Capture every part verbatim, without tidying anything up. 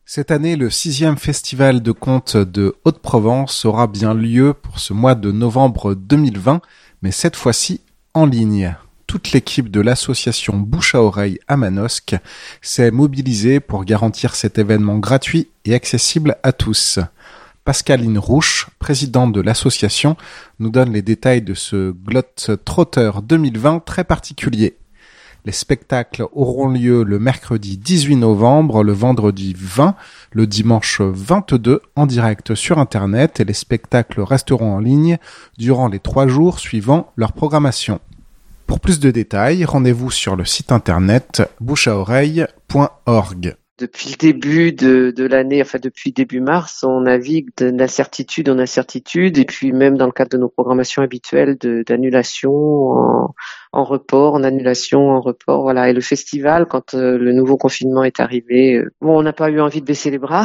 Cette année, le sixième festival de contes de Haute-Provence aura bien lieu pour ce mois de novembre deux mille vingt, mais cette fois-ci en ligne. Toute l'équipe de l'association Bouche à Oreille à Manosque s'est mobilisée pour garantir cet événement gratuit et accessible à tous. Pascaline Rouche, présidente de l'association, nous donne les détails de ce Globetrotter deux mille vingt très particulier. Les spectacles auront lieu le mercredi dix-huit novembre, le vendredi vingt, le dimanche vingt-deux en direct sur Internet et les spectacles resteront en ligne durant les trois jours suivant leur programmation. Pour plus de détails, rendez-vous sur le site internet bouche à oreille point org. Depuis le début de, de l'année, enfin depuis début mars, on navigue d'incertitude en incertitude et puis même dans le cadre de nos programmations habituelles de, d'annulation en, en report, en annulation, en report, voilà. Et le festival, quand euh, le nouveau confinement est arrivé, euh, bon, on n'a pas eu envie de baisser les bras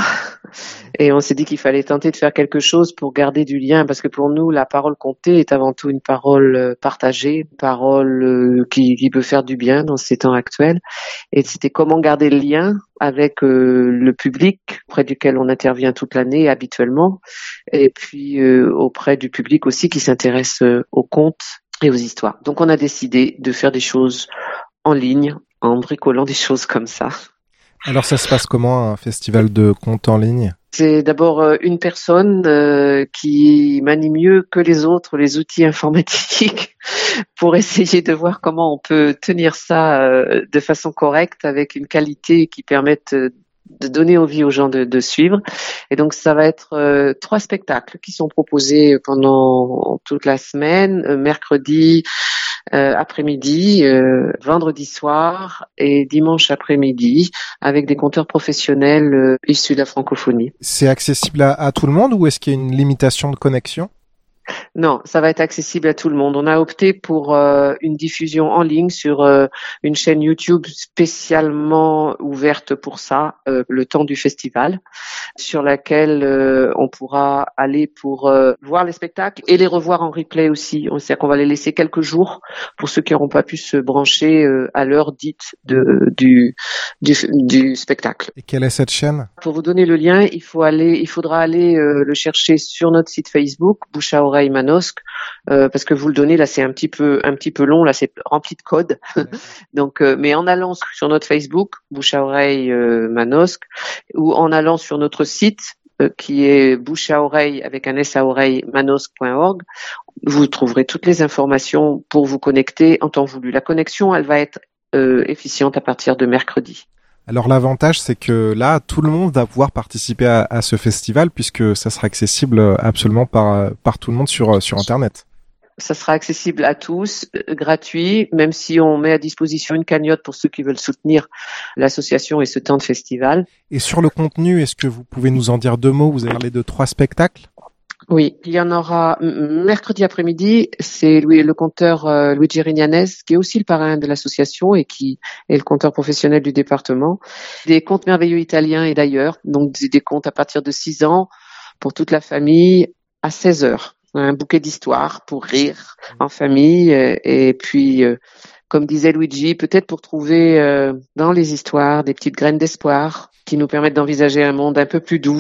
et on s'est dit qu'il fallait tenter de faire quelque chose pour garder du lien parce que pour nous, la parole comptée est avant tout une parole partagée, une parole euh, qui, qui peut faire du bien dans ces temps actuels. Et c'était comment garder le lien avec euh, le public auprès duquel on intervient toute l'année habituellement et puis euh, auprès du public aussi qui s'intéresse euh, aux contes et aux histoires. Donc on a décidé de faire des choses en ligne, en bricolant des choses comme ça. Alors ça se passe comment un festival de contes en ligne ? C'est d'abord euh, une personne euh, qui manie mieux que les autres les outils informatiques pour essayer de voir comment on peut tenir ça euh, de façon correcte avec une qualité qui permette euh, de donner envie aux gens de, de suivre. Et donc ça va être euh, trois spectacles qui sont proposés pendant toute la semaine, euh, mercredi euh, après-midi, euh, vendredi soir et dimanche après-midi avec des conteurs professionnels euh, issus de la francophonie. C'est accessible à, à tout le monde ou est-ce qu'il y a une limitation de connexion ? Non, ça va être accessible à tout le monde. On a opté pour euh, une diffusion en ligne sur euh, une chaîne YouTube spécialement ouverte pour ça, euh, le temps du festival, sur laquelle euh, on pourra aller pour euh, voir les spectacles et les revoir en replay aussi. On sait qu'on va les laisser quelques jours pour ceux qui n'auront pas pu se brancher euh, à l'heure dite de, du, du, du spectacle. Et quelle est cette chaîne ? Pour vous donner le lien, il faut aller, il faudra aller euh, le chercher sur notre site Facebook, Bouche à Oreille Manosque, euh, parce que vous le donnez là, c'est un petit peu, un petit peu long, là, c'est rempli de codes. Donc, euh, mais en allant sur notre Facebook, Bouche à Oreille euh, Manosque, ou en allant sur notre site euh, qui est Bouche à Oreille avec un S à oreille manosque point org, vous trouverez toutes les informations pour vous connecter en temps voulu. La connexion, elle va être euh, efficiente à partir de mercredi. Alors l'avantage, c'est que là, tout le monde va pouvoir participer à, à ce festival puisque ça sera accessible absolument par, par tout le monde sur, sur Internet. Ça sera accessible à tous, euh, gratuit, même si on met à disposition une cagnotte pour ceux qui veulent soutenir l'association et ce temps de festival. Et sur le contenu, est-ce que vous pouvez nous en dire deux mots ? Vous avez parlé de trois spectacles ? Oui, il y en aura mercredi après-midi, c'est Louis, le conteur euh, Luigi Rignanes, qui est aussi le parrain de l'association et qui est le conteur professionnel du département. Des contes merveilleux italiens et d'ailleurs, donc des, des contes à partir de six ans pour toute la famille à seize heures. Un bouquet d'histoires pour rire en famille euh, et puis, euh, comme disait Luigi, peut-être pour trouver euh, dans les histoires des petites graines d'espoir qui nous permettent d'envisager un monde un peu plus doux.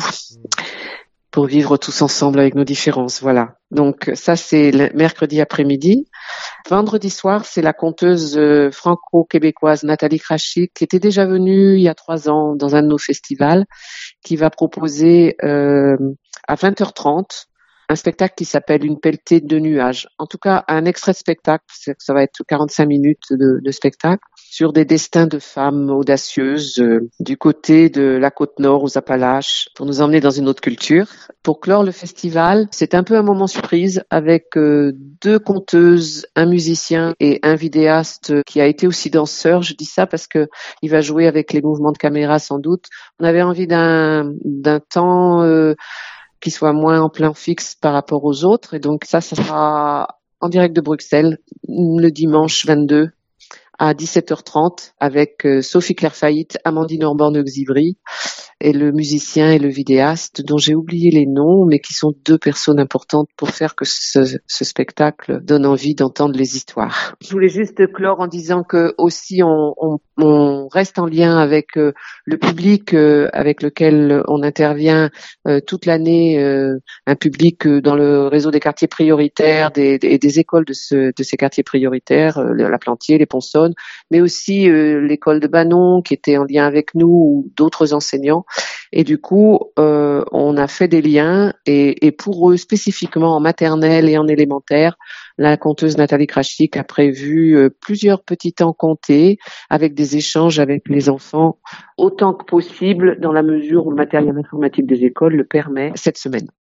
Pour vivre tous ensemble avec nos différences, voilà. Donc ça, c'est le mercredi après-midi. Vendredi soir, c'est la conteuse euh, franco-québécoise Nathalie Krachik, qui était déjà venue il y a trois ans dans un de nos festivals, qui va proposer euh, à vingt heures trente un spectacle qui s'appelle Une pelletée de nuages. En tout cas, un extrait de spectacle, ça va être quarante-cinq minutes de, de spectacle, sur des destins de femmes audacieuses euh, du côté de la côte nord aux Appalaches, pour nous emmener dans une autre culture. Pour clore le festival, c'est un peu un moment surprise avec euh, deux conteuses, un musicien et un vidéaste qui a été aussi danseur. Je dis ça parce que il va jouer avec les mouvements de caméra sans doute. On avait envie d'un, d'un temps euh, qui soit moins en plan fixe par rapport aux autres. Et donc ça, ça sera en direct de Bruxelles, le dimanche vingt-deux à dix-sept heures trente avec euh, Sophie Claire Faillit, Amandine Orban-Xivry et le musicien et le vidéaste dont j'ai oublié les noms, mais qui sont deux personnes importantes pour faire que ce, ce spectacle donne envie d'entendre les histoires. Je voulais juste clore en disant que aussi on, on, on reste en lien avec euh, le public euh, avec lequel on intervient euh, toute l'année, euh, un public euh, dans le réseau des quartiers prioritaires et des, des écoles de, ce, de ces quartiers prioritaires, euh, la Plantier, les Ponsonnes, mais aussi euh, l'école de Banon qui était en lien avec nous ou d'autres enseignants. Et du coup, euh, on a fait des liens et, et pour eux, spécifiquement en maternelle et en élémentaire, la conteuse Nathalie Krachik a prévu euh, plusieurs petits temps comptés avec des échanges avec les enfants autant que possible dans la mesure où le matériel informatique des écoles le permet cette semaine.